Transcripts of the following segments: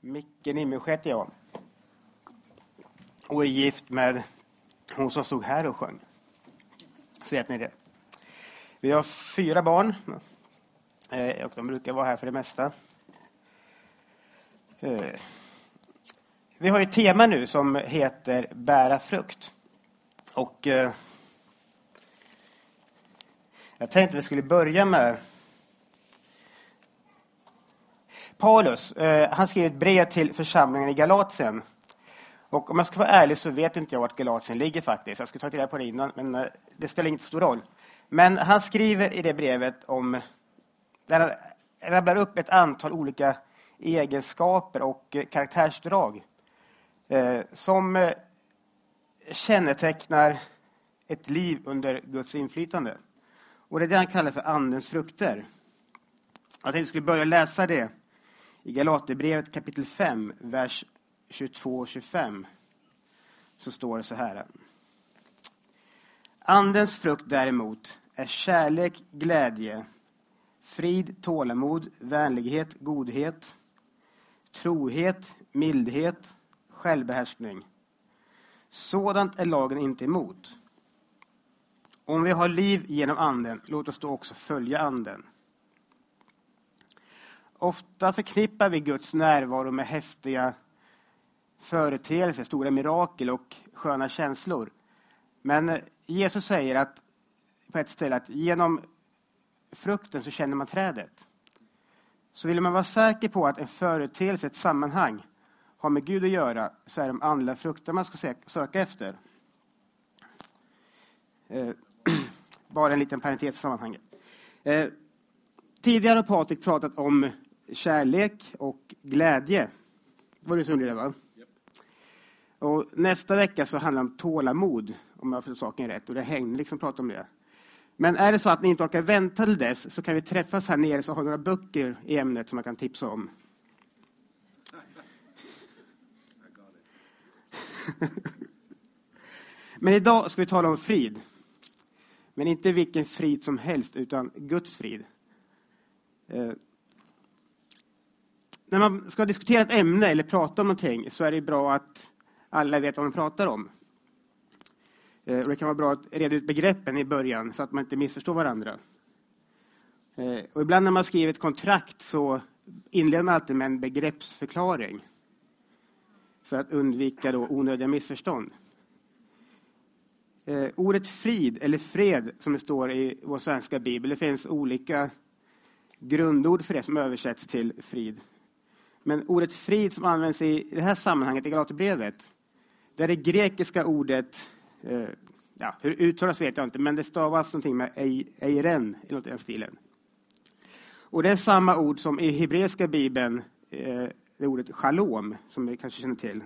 Micke Nimmerskär heter jag. Och är gift med hon som stod här och sjöng. Så vet ni det. Vi har 4 barn. Och de brukar vara här för det mesta. Vi har ett tema nu som heter bära frukt. Och jag tänkte vi skulle börja med Paulus. Han skrev ett brev till församlingen i Galatien. Och om jag ska vara ärlig så vet inte jag vart Galatien ligger faktiskt. Jag ska ta till på det innan, men det spelar inte stor roll. Men han skriver i det brevet om, där han rabblar upp ett antal olika egenskaper och karaktärsdrag som kännetecknar ett liv under Guds inflytande. Och det är det han kallar för andens frukter. Jag tänkte vi skulle börja läsa det i Galaterbrevet kapitel 5, vers 22 och 25. Så står det så här. Andens frukt däremot är kärlek, glädje, frid, tålamod, vänlighet, godhet, trohet, mildhet, självbehärskning. Sådant är lagen inte emot. Om vi har liv genom anden, låt oss då också följa anden. Ofta förknippar vi Guds närvaro med häftiga företeelser, stora mirakel och sköna känslor. Men Jesus säger att på ett ställe att genom frukten så känner man trädet. Så vill man vara säker på att en företeelse, ett sammanhang har med Gud att göra, så är de andliga frukter man ska söka efter. Bara en liten parentes i sammanhanget. Tidigare har Patrik pratat om kärlek och glädje. Var det så det va? Yep. Och nästa vecka så handlar det om tålamod, om jag får saken rätt. Och det hänger liksom prata om det. Men är det så att ni inte orkar vänta till dess så kan vi träffas här nere så har några böcker i ämnet som man kan tipsa om. Men idag ska vi tala om frid. Men inte vilken frid som helst utan Guds frid. När man ska diskutera ett ämne eller prata om någonting så är det bra att alla vet vad man pratar om. Och det kan vara bra att reda ut begreppen i början så att man inte missförstår varandra. Och ibland när man skriver ett kontrakt så inleder man alltid med en begreppsförklaring. För att undvika då onödiga missförstånd. Ordet frid eller fred som det står i vår svenska bibel. Det finns olika grundord för det som översätts till frid. Men ordet frid som används i det här sammanhanget i Galaterbrevet. Det är det grekiska ordet, hur det uttalas vet jag inte. Men det stavas någonting med eiren i något i den stilen. Och det är samma ord som i hebreiska bibeln, det ordet shalom som vi kanske känner till.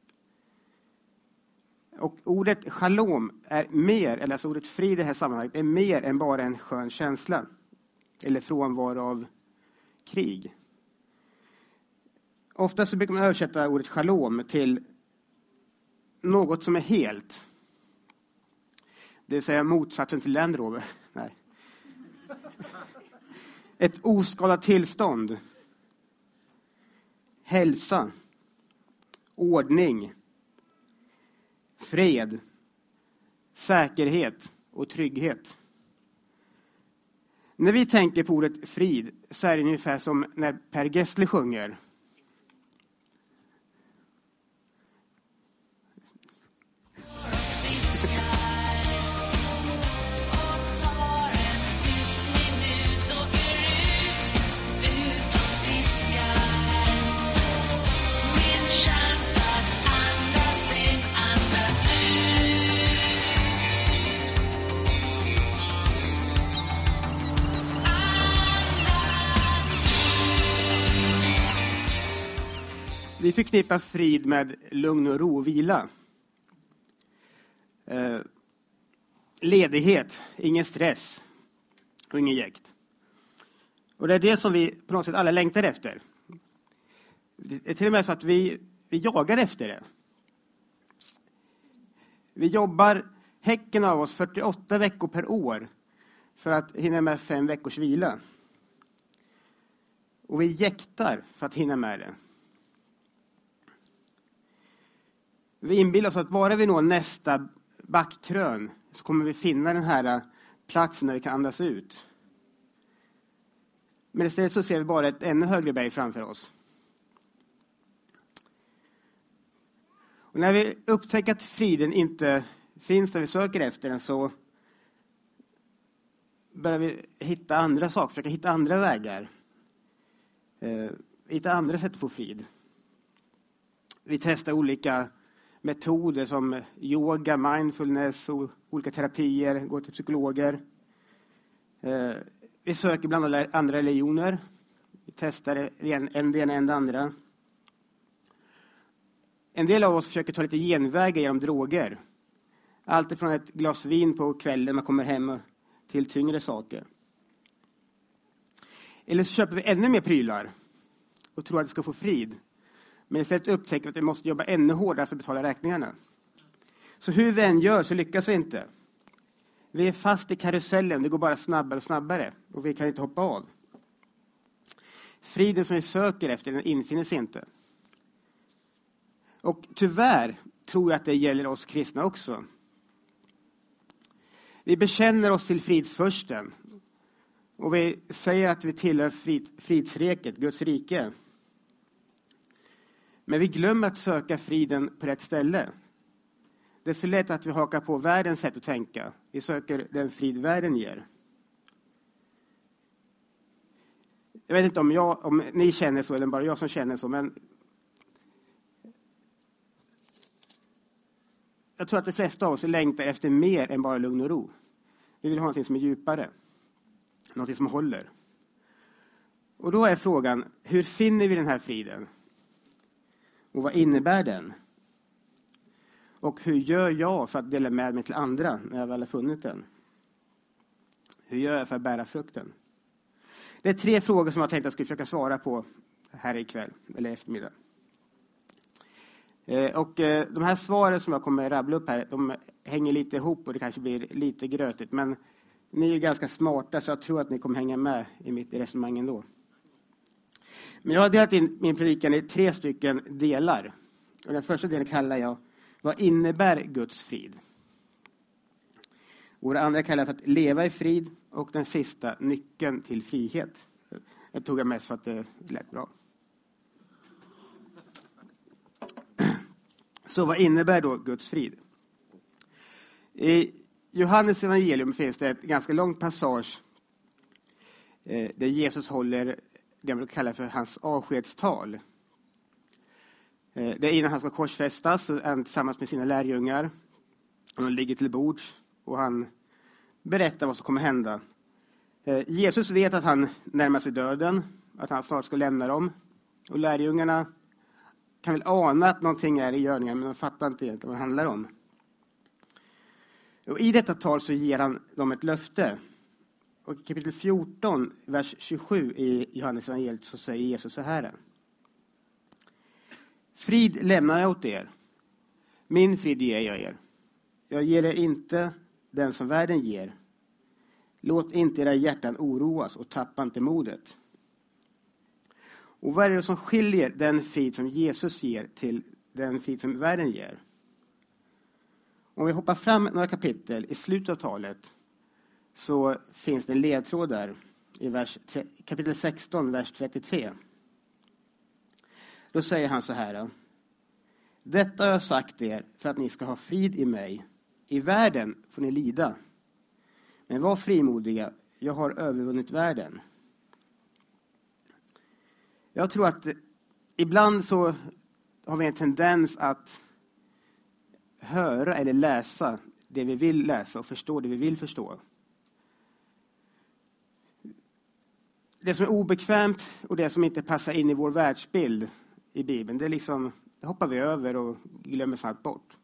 Och ordet shalom är mer, eller alltså ordet frid i det här sammanhanget, är mer än bara en skön känsla. Eller frånvaro av krig. Ofta så brukar man översätta ordet shalom till något som är helt. Det vill säga motsatsen till Land Rover. Nej. Ett oskadat tillstånd. Hälsa. Ordning. Fred. Säkerhet och trygghet. När vi tänker på ordet frid så är det ungefär som när Per Gessle sjunger. Vi förknippar frid med lugn och ro och vila. Ledighet, ingen stress och ingen jäkt. Och det är det som vi på något sätt alla längtar efter. Det är till och med så att vi jagar efter det. Vi jobbar häcken av oss 48 veckor per år för att hinna med 5 veckors vila. Och vi jäktar för att hinna med det. Vi inbillar oss att bara vi når nästa backkrön så kommer vi finna den här platsen där vi kan andas ut. Men istället så ser vi bara ett ännu högre berg framför oss. Och när vi upptäcker att friden inte finns där vi söker efter den, så börjar vi hitta andra saker, försöka hitta andra vägar. Hitta andra sätt att få frid. Vi testar olika metoder som yoga, mindfulness och olika terapier, går till psykologer. Vi söker bland andra religioner. Vi testar en det ena än det andra. En del av oss försöker ta lite genvägar genom droger. Allt från ett glas vin på kvällen man kommer hem till tyngre saker. Eller så köper vi ännu mer prylar och tror att vi ska få frid. Men istället upptäcker vi att vi måste jobba ännu hårdare för att betala räkningarna. Så hur vi än gör så lyckas vi inte. Vi är fast i karusellen, det går bara snabbare och snabbare. Och vi kan inte hoppa av. Friden som vi söker efter, den infinner sig inte. Och tyvärr tror jag att det gäller oss kristna också. Vi bekänner oss till fridsfursten. Och vi säger att vi tillhör fridsriket, Guds rike. Men vi glömmer att söka friden på rätt ställe. Det är så lätt att vi hakar på världens sätt att tänka. Vi söker den frid världen ger. Jag vet inte om ni känner så eller bara jag som känner så, men jag tror att de flesta av oss längtar efter mer än bara lugn och ro. Vi vill ha något som är djupare. Något som håller. Och då är frågan, hur finner vi den här friden? Och vad innebär den? Och hur gör jag för att dela med mig till andra när jag väl har funnit den? Hur gör jag för att bära frukten? Det är 3 frågor som jag tänkte att jag skulle försöka svara på här ikväll eller eftermiddag. Och de här svaren som jag kommer att rabbla upp här, de hänger lite ihop och det kanske blir lite grötigt. Men ni är ju ganska smarta så jag tror att ni kommer hänga med i mitt resonemang ändå. Men jag har delat in min predikan i 3 stycken delar. Och den första delen kallar jag, vad innebär Guds frid? Och den andra kallar jag för att leva i frid. Och den sista, nyckeln till frihet. Jag tog mest för att det lät bra. Så vad innebär då Guds frid? I Johannes evangelium finns det ett ganska långt passage där Jesus håller det man kallar för hans avskedstal. Det är innan han ska korsfästas så är han tillsammans med sina lärjungar. Och de ligger till bords och han berättar vad som kommer hända. Jesus vet att han närmar sig döden, att han snart ska lämna dem. Och lärjungarna kan väl ana att någonting är i görningen, men de fattar inte egentligen vad det handlar om. Och i detta tal så ger han dem ett löfte. Och i kapitel 14, vers 27 i Johannes evangeliet så säger Jesus så här. Frid lämnar jag åt er. Min frid ger jag er. Jag ger er inte den som världen ger. Låt inte era hjärtan oroas och tappa inte modet. Och vad är det som skiljer den frid som Jesus ger till den frid som världen ger? Om vi hoppar fram några kapitel i slutet av talet så finns det en ledtråd där i kapitel 16, vers 33. Då säger han så här. Detta har jag sagt er för att ni ska ha frid i mig. I världen får ni lida. Men var frimodiga, jag har övervunnit världen. Jag tror att ibland så har vi en tendens att höra eller läsa det vi vill läsa och förstå det vi vill förstå. Det som är obekvämt och det som inte passar in i vår världsbild i Bibeln, det hoppar vi över och glömmer snabbt bort.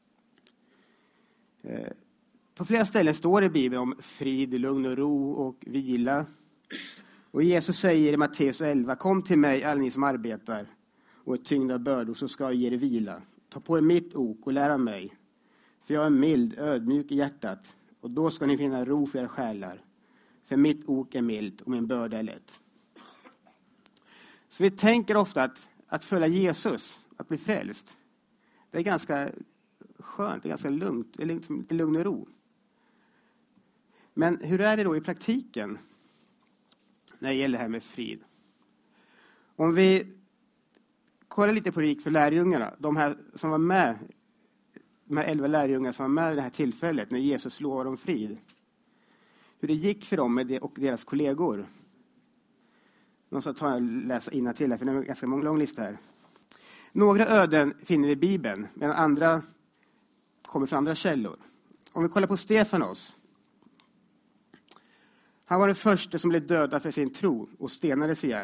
På flera ställen står det i Bibeln om frid, lugn och ro och vila. Och Jesus säger i Matteus 11, kom till mig alla ni som arbetar och är tyngda av bördor så ska jag ge er vila. Ta på er mitt ok och lära mig. För jag är mild, ödmjuk i hjärtat och då ska ni finna ro för era själar. För mitt ok är mild och min börda är lätt. Så vi tänker ofta att följa Jesus, att bli frälst, Det är ganska skönt, det är ganska lugnt, det är liksom lite lugn och ro. Men hur är det då i praktiken när det gäller det här med frid? Om vi kollar lite på det gick för lärjungarna, de här som var med, de här 11 lärjungarna som var med i det här tillfället när Jesus lovade dem frid. Hur det gick för dem och deras kollegor. Någon ska ta och läsa innantill här, för det är en ganska lång lista här. Några öden finner vi i Bibeln, medan andra kommer från andra källor. Om vi kollar på Stefanos. Han var den första som blev dödad för sin tro och stenades ihjäl.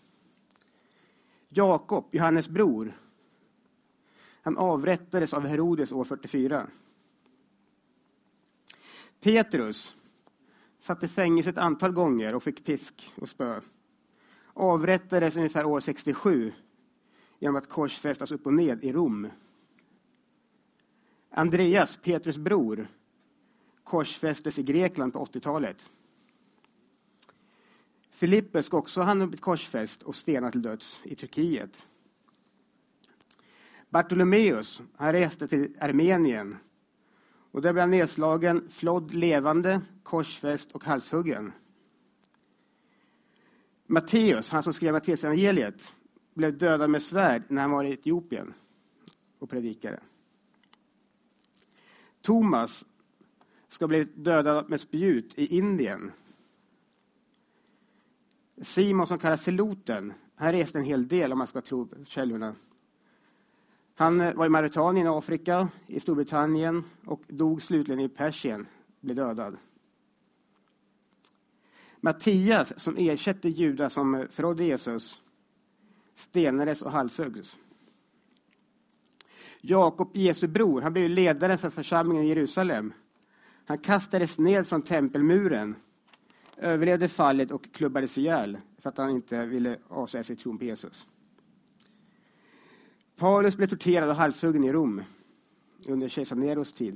Jakob, Johannes bror, han avrättades av Herodes år 44. Petrus satt i fängelse ett antal gånger och fick pisk och spö. Avrättades ungefär år 67 genom att korsfästas upp och ned i Rom. Andreas, Petrus bror, korsfästes i Grekland på 80-talet. Filippus ska också han blivit korsfäst och stenad till döds i Turkiet. Bartolomeus, han reste till Armenien och där blev han nedslagen, flodd levande, korsfäst och halshuggen. Matteus, han som skrev Matteusevangeliet, blev dödad med svärd när han var i Etiopien och predikade. Thomas ska bli dödad med spjut i Indien. Simon som kallas Seloten, han reste en hel del om man ska tro källorna. Han var i Mauritanien, Afrika, i Storbritannien och dog slutligen i Persien, blev dödad. Mattias som ersatte Judas som förrådde Jesus stenades och halshöggs. Jakob, Jesu bror, han blev ledare för församlingen i Jerusalem. Han kastades ned från tempelmuren, överlevde fallet och klubbades ihjäl för att han inte ville avsäga sig tron på Jesus. Paulus blev torterad och halshuggen i Rom under kejsar Neros tid.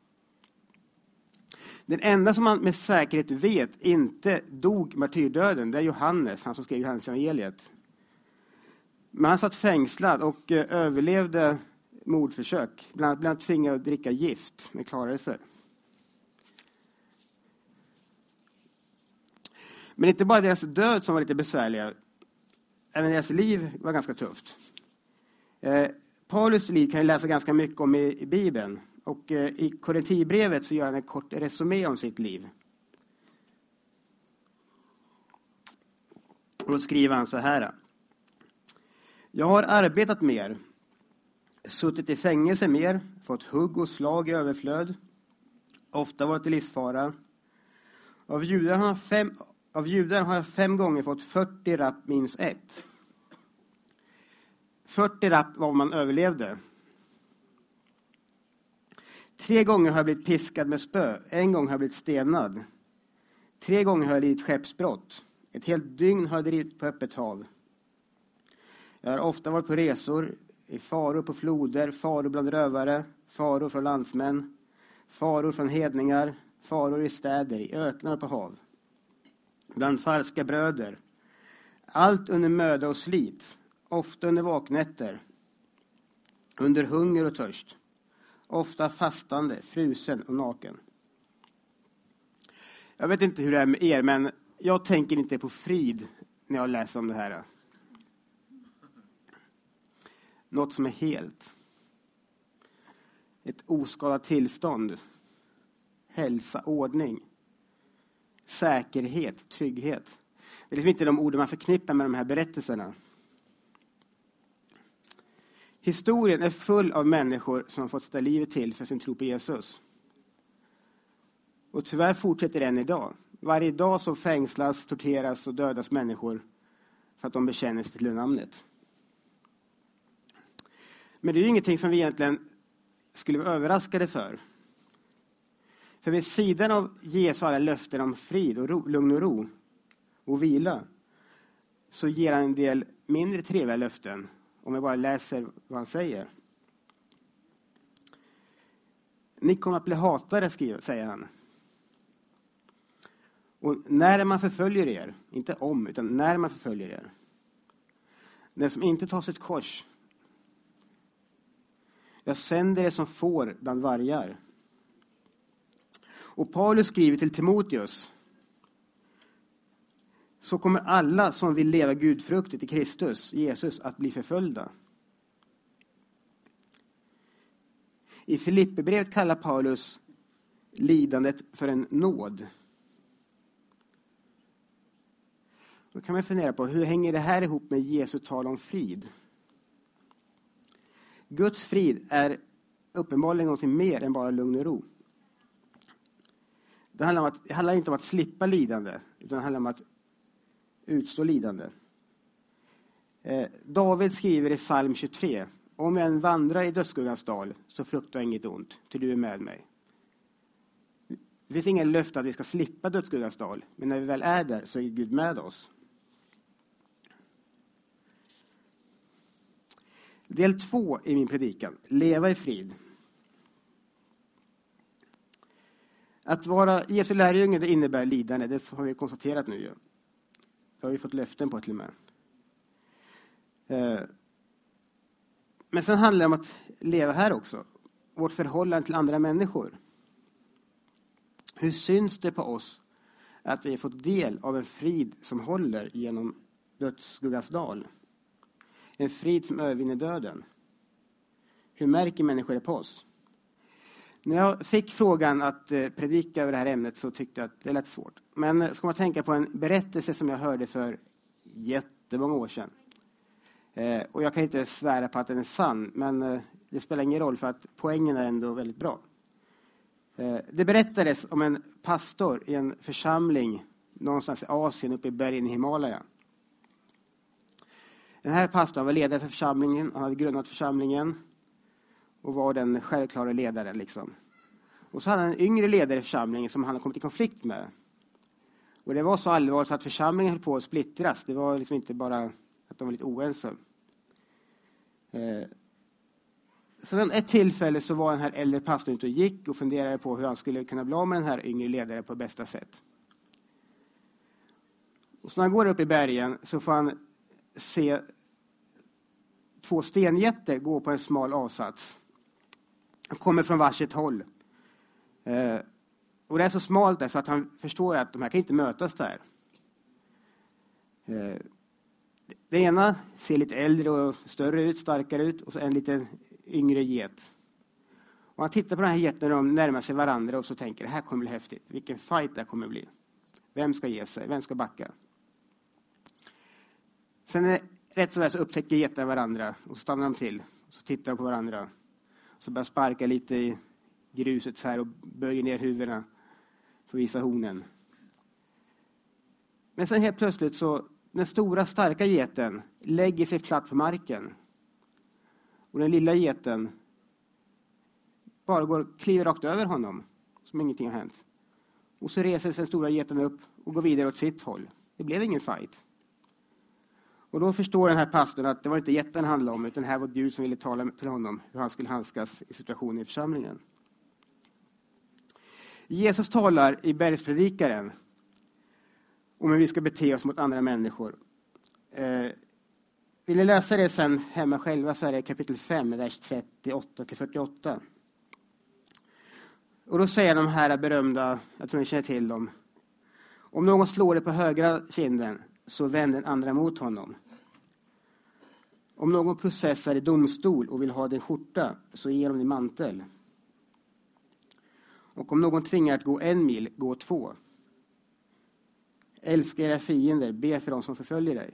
Den enda som man med säkerhet vet inte dog martyrdöden, det är Johannes, han som skrev Johannesevangeliet. Men han satt fängslad och överlevde mordförsök. Bland annat tvingad att dricka gift, men klarade sig. Men inte bara deras död som var lite besvärliga. Även deras liv var ganska tufft. Paulus liv kan jag läsa ganska mycket om i Bibeln. Och i Korintierbrevet så gör han en kort resumé om sitt liv. Och då skriver han så här. Jag har arbetat mer, suttit i fängelse mer, fått hugg och slag i överflöd, ofta varit i livsfara. Av judar har jag 5 gånger fått 40 rapp minus 1. 40 rapp var man överlevde. 3 gånger har jag blivit piskad med spö. 1 gång har jag blivit stenad. 3 gånger har jag lidit skeppsbrott. Ett helt dygn har jag drivit på öppet hav. Jag har ofta varit på resor, i faror på floder, faror bland rövare, faror från landsmän, faror från hedningar, faror i städer, i öknar på hav. Bland falska bröder. Allt under möda och slit, ofta under vaknätter, under hunger och törst. Ofta fastande, frusen och naken. Jag vet inte hur det är med er, men jag tänker inte på frid när jag läser om det här. Något som är helt. Ett oskadat tillstånd. Hälsa, ordning. Säkerhet, trygghet. Det är liksom inte de orden man förknippar med de här berättelserna. Historien är full av människor som har fått sätta livet till för sin tro på Jesus. Och tyvärr fortsätter det än idag. Varje dag så fängslas, torteras och dödas människor för att de bekänner sig till det namnet. Men det är ju ingenting som vi egentligen skulle vara överraskade för. För vid sidan av Jesu alla löften om frid och lugn och ro och vila så ger han en del mindre trevliga löften om vi bara läser vad han säger. Ni kommer att bli hatade, säger han. Och när man förföljer er, inte om, utan när man förföljer er. Den som inte tar sitt kors, Jag sänder er som får bland vargar. Och Paulus skriver till Timoteus: så kommer alla som vill leva gudfruktigt i Kristus, Jesus, att bli förföljda. I Filipperbrevet kallar Paulus lidandet för en nåd. Då kan man fundera på, hur hänger det här ihop med Jesu tal om frid? Guds frid är uppenbarligen något mer än bara lugn och ro. Det handlar inte om att slippa lidande, utan det handlar om att utstå lidande. David skriver i psalm 23: om jag än vandrar i dödsskuggans dal, så fruktar jag inget ont, till du är med mig. Det finns ingen löfte att vi ska slippa dödsskuggans dal, men när vi väl är där så är Gud med oss. Del 2 i min predikan: leva i frid. Att vara Jesu lärjunge, det innebär lidande. Det har vi konstaterat nu. Det har vi fått löften på till och med. Men sen handlar det om att leva här också. Vårt förhållande till andra människor. Hur syns det på oss att vi har fått del av en frid som håller genom dödsskuggans dal? En frid som övervinner döden. Hur märker människor det på oss? När jag fick frågan att predika över det här ämnet så tyckte jag att det lät svårt. Men ska man tänka på en berättelse som jag hörde för jättemånga år sedan. Och jag kan inte svära på att den är sann, men det spelar ingen roll för att poängen är ändå väldigt bra. Det berättades om en pastor i en församling någonstans i Asien, uppe i bergen i Himalaya. Den här pastorn var ledare för församlingen, han hade grundat församlingen och var den självklara ledaren liksom. Och så hade han en yngre ledare i församlingen som han hade kommit i konflikt med. Och det var så allvarligt så att församlingen höll på att splittras. Det var liksom inte bara att de var lite oense. Så ett tillfälle så var den här äldre pastorn ute och gick och funderade på hur han skulle kunna bli av med den här yngre ledaren på bästa sätt. Och så när han går upp i bergen så får han se 2 stenjätter gå på en smal avsats. De kommer från varsitt håll. Och det är så smalt där så att han förstår att de här kan inte mötas där. Det ena ser lite äldre och större ut, starkare ut, och så en lite yngre get. Och han tittar på den här geten och de närmar sig varandra och så tänker det här kommer bli häftigt. Vilken fight det kommer bli. Vem ska ge sig? Vem ska backa? Sen rätt så väl så upptäcker getarna varandra och så stannar de till. Och så tittar de på varandra. Så börjar sparka lite i gruset så här och böjer ner huvudena för att visa hornen. Men sen helt plötsligt så den stora starka geten lägger sig platt på marken. Och den lilla geten bara kliver rakt över honom som ingenting har hänt. Och så reser sig den stora geten upp och går vidare åt sitt håll. Det blev ingen fight. Och då förstår den här pastorn att det var inte jätten det handlade om, utan det här var Gud som ville tala till honom hur han skulle handskas i situationen i församlingen. Jesus talar i bergspredikaren om hur vi ska bete oss mot andra människor. Vill ni läsa det sen hemma själva så är det kapitel 5, vers 38-48. Och då säger de här berömda, jag tror ni känner till dem. Om någon slår dig på högra kinden så vänd den andra mot honom. Om någon processar i domstol och vill ha din skjorta så ge dem din mantel. Och om någon tvingar att gå 1 mil, gå 2. Älska era fiender, be för dem som förföljer dig.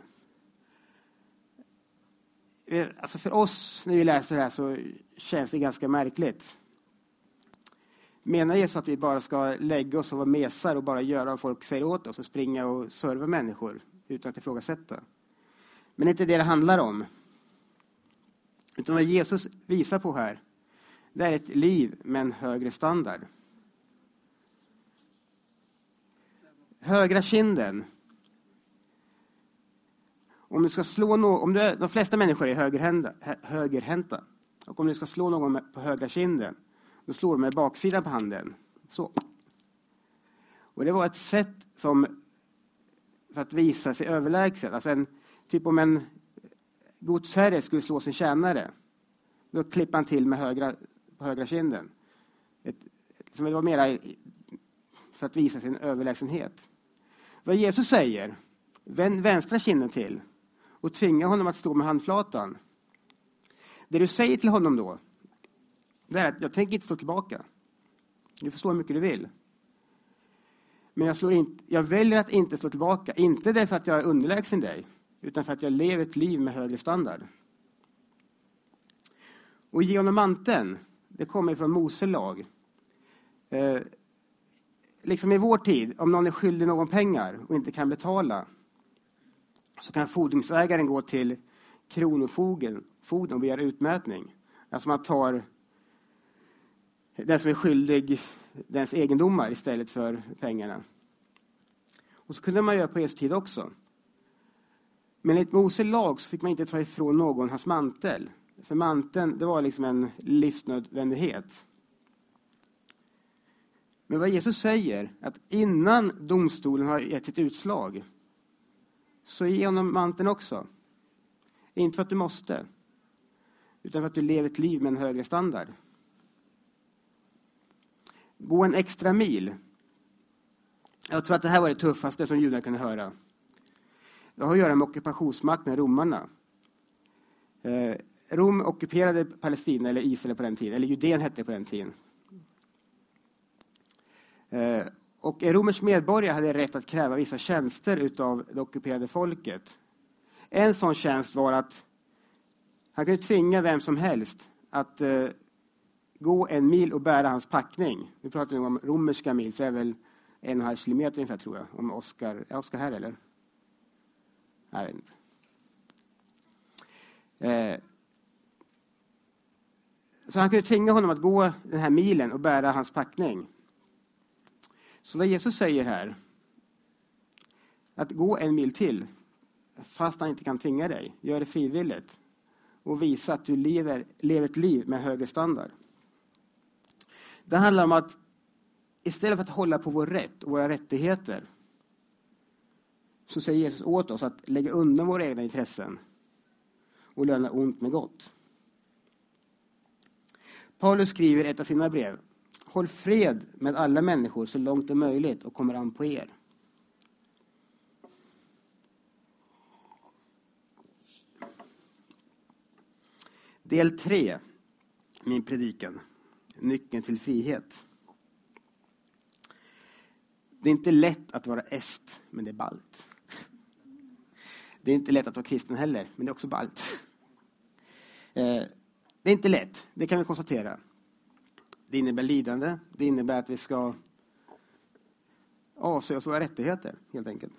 Alltså för oss när vi läser det här så känns det ganska märkligt. Menar Jesus att vi bara ska lägga oss och vara mesar och bara göra vad folk säger åt oss och springa och serva människor utan att ifrågasätta? Men det är inte det handlar om. Utan vad Jesus visar på här, det är ett liv med en högre standard. Högra kinden. Om du ska slå någon, de flesta människor är högerhänta. Och om du ska slå någon på högra kinden, då slår de med baksidan på handen. Så. Och det var ett sätt som för att visa sig överlägsen. Alltså typ om en godsherre skulle slå sin tjänare, Då klipper han till med på högra kinden. Som var mera för att visa sin överlägsenhet. Vad Jesus säger, vänd vänstra kinden till och tvinga honom att stå med handflatan. Det du säger till honom då, det är att jag tänker inte stå tillbaka. Du får stå hur mycket du vill. Men jag väljer att inte stå tillbaka. Inte därför att jag är underlägsen dig, utan för att jag lever ett liv med högre standard. Och ge honom manteln, det kommer från Mose lag. Liksom i vår tid, om någon är skyldig någon pengar och inte kan betala, så kan fordringsägaren gå till kronofogden och begära utmätning. Alltså man tar den som är skyldig dens egendomar istället för pengarna. Och så kunde man göra på Jesu tid också. Men enligt Mose lag så fick man inte ta ifrån någon hans mantel. För manteln, det var liksom en livsnödvändighet. Men vad Jesus säger, att innan domstolen har gett sitt utslag, så ge honom manteln också. Inte för att du måste, utan för att du lever ett liv med en högre standard. Gå en extra mil. Jag tror att det här var det tuffaste som judarna kunde höra. Det har att göra med ockupationsmakten, romarna. Rom ockuperade Palestina eller Israel på den tiden, eller Judeen hette det på den tiden. Och en romersk medborgare hade rätt att kräva vissa tjänster utav det ockuperade folket. En sån tjänst var att han kunde tvinga vem som helst att gå en mil och bära hans packning. Nu pratar vi om romerska mil, så är väl 1,5 kilometer ungefär, tror jag. Om är Oskar här eller? Jag vet inte. Så han kunde tvinga honom att gå den här milen och bära hans packning. Så vad Jesus säger här, att gå en mil till, fast han inte kan tvinga dig, gör det frivilligt och visa att du lever ett liv med högre standard. Det handlar om att istället för att hålla på vår rätt och våra rättigheter, så säger Jesus åt oss att lägga undan våra egna intressen och löna ont med gott. Paulus skriver i ett av sina brev: håll fred med alla människor så långt det är möjligt och kommer an på er. Del 3, min predikan. Nyckeln till frihet. Det är inte lätt att vara est, men det är ballt. Det är inte lätt att vara kristen heller, men det är också ballt. Det är inte lätt, det kan vi konstatera. Det innebär lidande, det innebär att vi ska avsäga oss våra rättigheter, helt enkelt.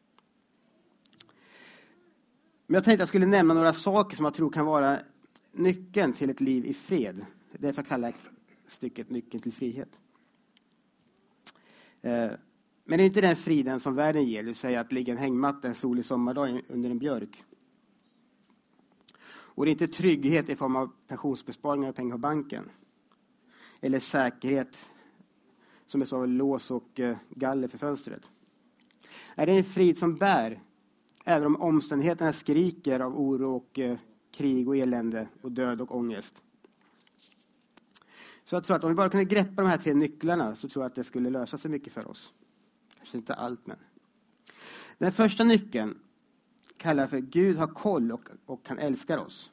Men jag tänkte att jag skulle nämna några saker som jag tror kan vara nyckeln till ett liv i fred. Därför kallar jag stycket nyckeln till frihet. Men det är inte den friden som världen ger, det vill säga att ligga en hängmatta en solig sommardag under en björk. Och det är inte trygghet i form av pensionsbesparingar och pengar på banken. Eller säkerhet som är så lås och galler för fönstret. Det är en frid som bär, även om omständigheterna skriker av oro och krig och elände och död och ångest. Så jag tror att om vi bara kunde greppa de här 3 nycklarna, så tror jag att det skulle lösa sig mycket för oss. Kanske inte allt, men. Den första nyckeln kallar för Gud har koll och han älskar oss.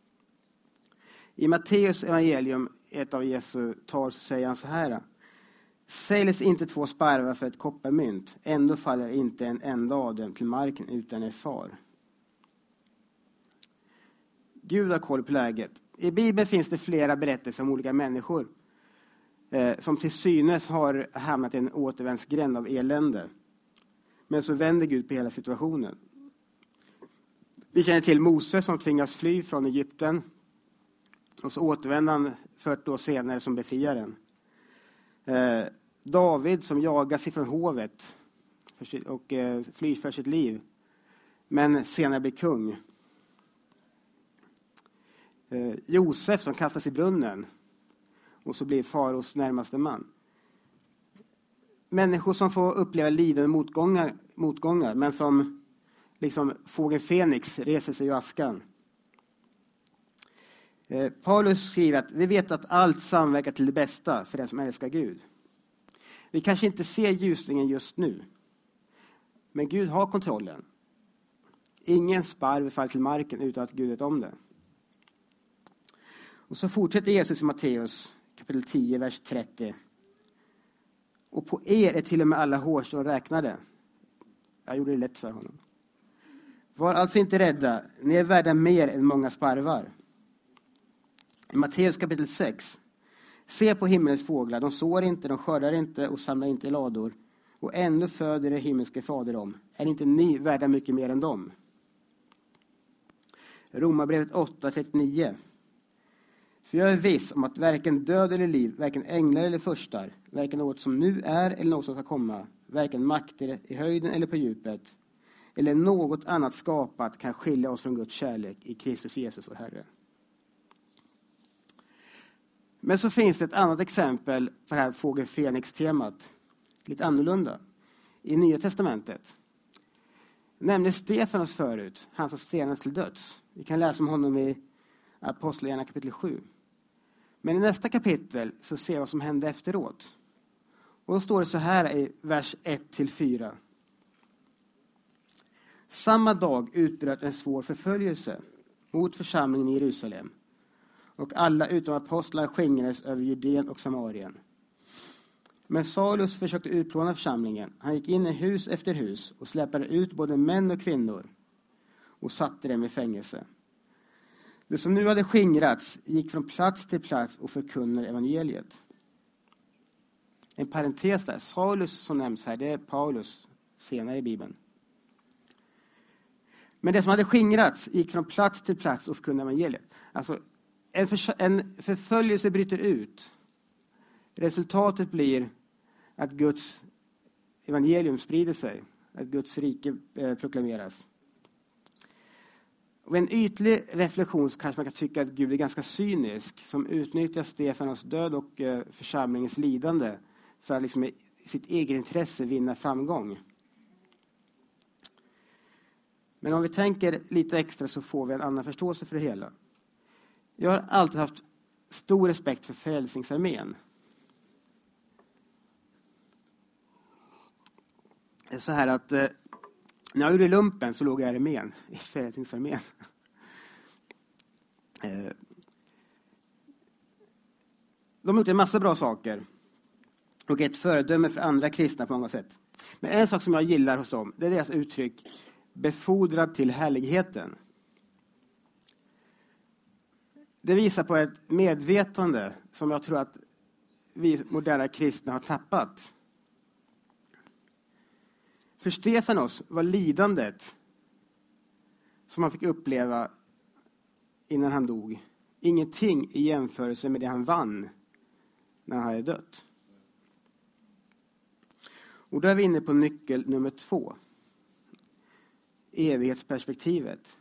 I Matteus evangelium, ett av Jesu tal, så säger han så här: säljs inte 2 sparvar för ett kopparmynt, ändå faller inte en enda av dem till marken utan er far. Gud har koll på läget. I Bibeln finns det flera berättelser om olika människor som till synes har hamnat i en återvändsgränd av elände. Men så vänder Gud på hela situationen. Vi känner till Mose som tvingas fly från Egypten. Och så återvänder han 40 år senare som befriaren. David som jagas ifrån hovet och flyr för sitt liv. Men senare blir kung. Josef som kastas i brunnen. Och så blir faraos närmaste man. Människor som får uppleva lidande motgångar. Men som liksom fågeln Fenix reser sig ur askan. Paulus skriver att vi vet att allt samverkar till det bästa för den som älskar Gud. Vi kanske inte ser ljusningen just nu, men Gud har kontrollen. Ingen sparv faller till marken utan att Gud vet om det. Och så fortsätter Jesus i Matteus kapitel 10, vers 30. Och på er är till och med alla hårstrån räknade. Jag gjorde det lätt för honom. Var alltså inte rädda, ni är värda mer än många sparvar. I Matteus kapitel 6. Se på himmelens fåglar, de sår inte, de skördar inte och samlar inte i lador. Och ändå föder er himmelske fader dem. Är inte ni värda mycket mer än dem? Romarbrevet 8:39. För jag är viss om att varken död eller liv, varken änglar eller furstar, varken något som nu är eller något som ska komma, varken makter i höjden eller på djupet, eller något annat skapat kan skilja oss från Guds kärlek i Kristus Jesus vår Herre. Men så finns det ett annat exempel på det här fågel Fenix-temat. Lite annorlunda. I Nya testamentet. Nämnde Stefanos förut. Han som stenades till döds. Vi kan läsa om honom i Apostlagärningarna kapitel 7. Men i nästa kapitel så ser vi vad som hände efteråt. Och då står det så här i vers 1-4. Samma dag utbröt en svår förföljelse mot församlingen i Jerusalem. Och alla utom apostlar skingrades över Judén och Samarien. Men Saulus försökte utplåna församlingen. Han gick in i hus efter hus och släpade ut både män och kvinnor och satte dem i fängelse. Det som nu hade skingrats gick från plats till plats och förkunnade evangeliet. En parentes där. Saulus som nämns här, det är Paulus senare i Bibeln. Men det som hade skingrats gick från plats till plats och förkunnade evangeliet. Alltså en förföljelse bryter ut. Resultatet blir att Guds evangelium sprider sig. Att Guds rike proklameras. Och en ytlig reflektion så kanske man kan tycka att Gud är ganska cynisk. Som utnyttjar Stefanos död och församlingens lidande. För att liksom i sitt egen intresse vinna framgång. Men om vi tänker lite extra så får vi en annan förståelse för det hela. Jag har alltid haft stor respekt för Frälsningsarmén. Det är så här att när jag gjorde lumpen så låg jag i armén, i Frälsningsarmén. De har gjort en massa bra saker. Och ett föredöme för andra kristna på många sätt. Men en sak som jag gillar hos dem, det är deras uttryck befordrad till härligheten. Det visar på ett medvetande som jag tror att vi moderna kristna har tappat. För Stefanos var lidandet som han fick uppleva innan han dog ingenting i jämförelse med det han vann när han hade dött. Och då är vi inne på nyckel nummer 2. Evighetsperspektivet.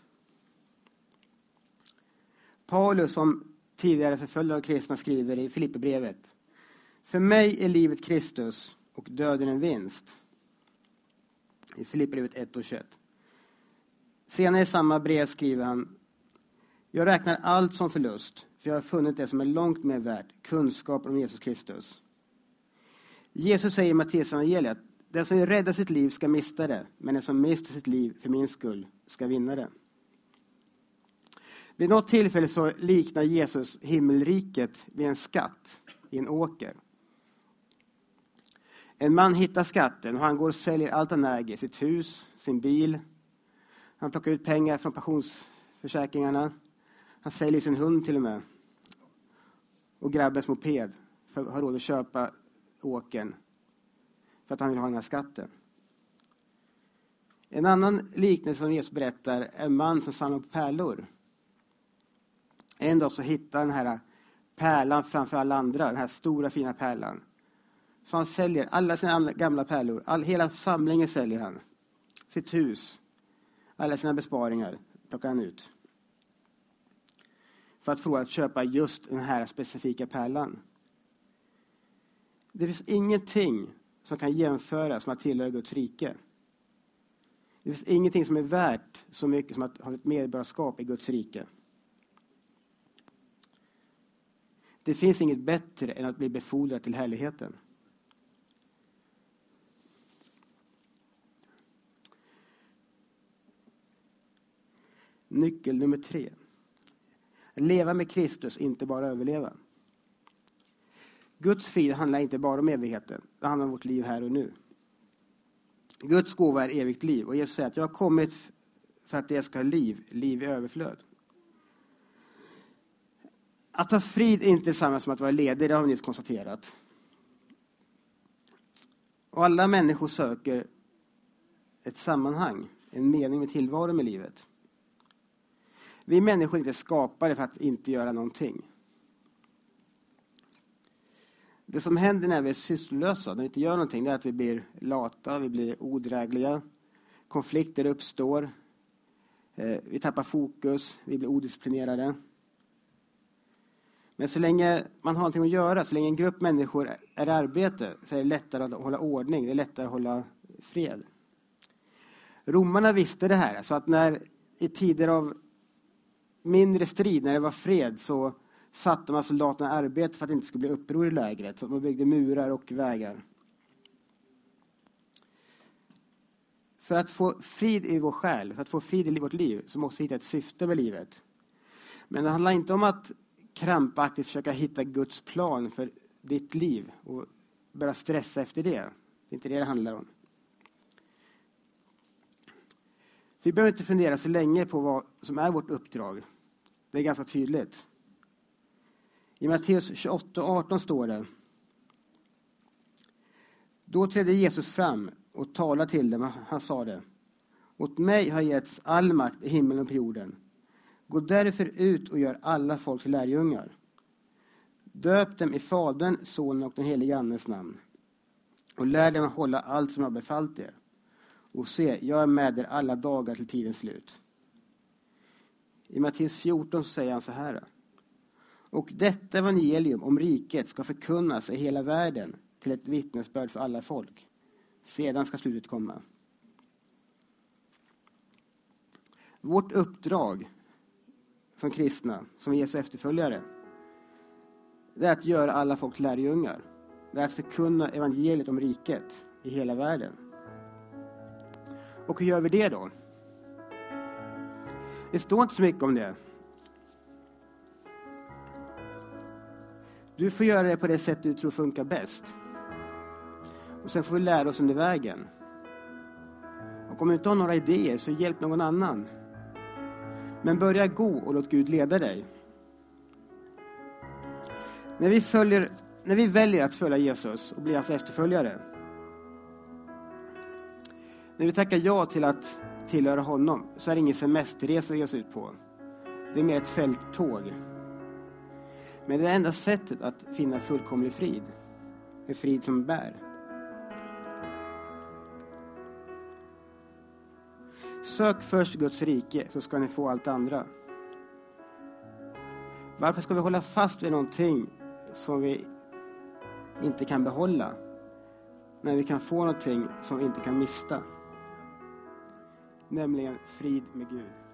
Paulus som tidigare förföljda av kristna skriver i Filipperbrevet. För mig är livet Kristus och döden en vinst. I Filipperbrevet 1:21. Senare i samma brev skriver han. Jag räknar allt som förlust. För jag har funnit det som är långt mer värt. Kunskap om Jesus Kristus. Jesus säger i Matteus evangeliet. Den som vill rädda sitt liv ska mista det. Men den som mister sitt liv för min skull ska vinna det. Vid något tillfälle så liknar Jesus himmelriket vid en skatt i en åker. En man hittar skatten och han går och säljer allt han äger. Sitt hus, sin bil. Han plockar ut pengar från pensionsförsäkringarna. Han säljer sin hund till och med. Och grabbens moped för att ha råd att köpa åkern. För att han vill ha den här skatten. En annan liknelse som Jesus berättar är en man som samlar på pärlor. En dag så hittar den här pärlan framför alla andra. Den här stora fina pärlan. Så han säljer alla sina gamla pärlor. Hela samlingen säljer han. Sitt hus. Alla sina besparingar plockar han ut. För att få att köpa just den här specifika pärlan. Det finns ingenting som kan jämföras med att tillhöra Guds rike. Det finns ingenting som är värt så mycket som att ha ett medborgarskap i Guds rike. Det finns inget bättre än att bli befordrad till härligheten. Nyckel nummer 3. Leva med Kristus, inte bara överleva. Guds frid handlar inte bara om evigheten. Det handlar om vårt liv här och nu. Guds gåva är evigt liv. Och Jesus säger att jag har kommit för att det ska ha liv i överflöd. Att ha frid är inte samma som att vara ledig, det har vi nyss konstaterat. Och alla människor söker ett sammanhang, en mening med tillvaron med livet. Vi människor är inte skapade för att inte göra någonting. Det som händer när vi är sysslolösa, när vi inte gör någonting, det är att vi blir lata, vi blir odrägliga. Konflikter uppstår. Vi tappar fokus, vi blir odisciplinerade. Men så länge man har någonting att göra, så länge en grupp människor är i arbete, så är det lättare att hålla ordning, det är lättare att hålla fred. Romarna visste det här, så att när i tider av mindre strid, när det var fred, så satte man soldaterna i arbete för att det inte skulle bli uppror i lägret. Så att man byggde murar och vägar. För att få frid i vår själ, för att få frid i vårt liv, så måste vi hitta ett syfte med livet. Men det handlar inte om att krampaktigt försöka hitta Guds plan för ditt liv och börja stressa efter det. Det är inte det handlar om. Vi behöver inte fundera så länge på vad som är vårt uppdrag. Det är ganska tydligt. I Matteus 28:18 står det: Då trädde Jesus fram och talade till dem. Han sa det: åt mig har getts all makt i himlen och på jorden. Gå därför ut och gör alla folk till lärjungar. Döp dem i Fadern, Sonen och den helige Andes namn. Och lär dem att hålla allt som jag har befallt er. Och se, jag är med er alla dagar till tidens slut. I Matteus 14 så säger han så här: och detta evangelium om riket ska förkunnas i hela världen till ett vittnesbörd för alla folk. Sedan ska slutet komma. Vårt uppdrag som kristna, som Jesu efterföljare, det är att göra alla folk lärjungar. Det är att förkunna evangeliet om riket i hela världen. Och hur gör vi det då? Det står inte så mycket om det. Du får göra det på det sätt du tror funkar bäst. Och sen får vi lära oss under vägen. Och om du inte har några idéer, så hjälp någon annan. Men börja gå och låt Gud leda dig. När vi väljer att följa Jesus och bli hans efterföljare, när vi tackar ja till att tillhöra honom, så är det ingen semesterresa vi ger oss ut på. Det är mer ett fälttåg. Men det är enda sättet att finna fullkomlig frid. En frid som bär. Sök först Guds rike, så ska ni få allt andra. Varför ska vi hålla fast vid någonting som vi inte kan behålla, när vi kan få någonting som vi inte kan mista? Nämligen frid med Gud.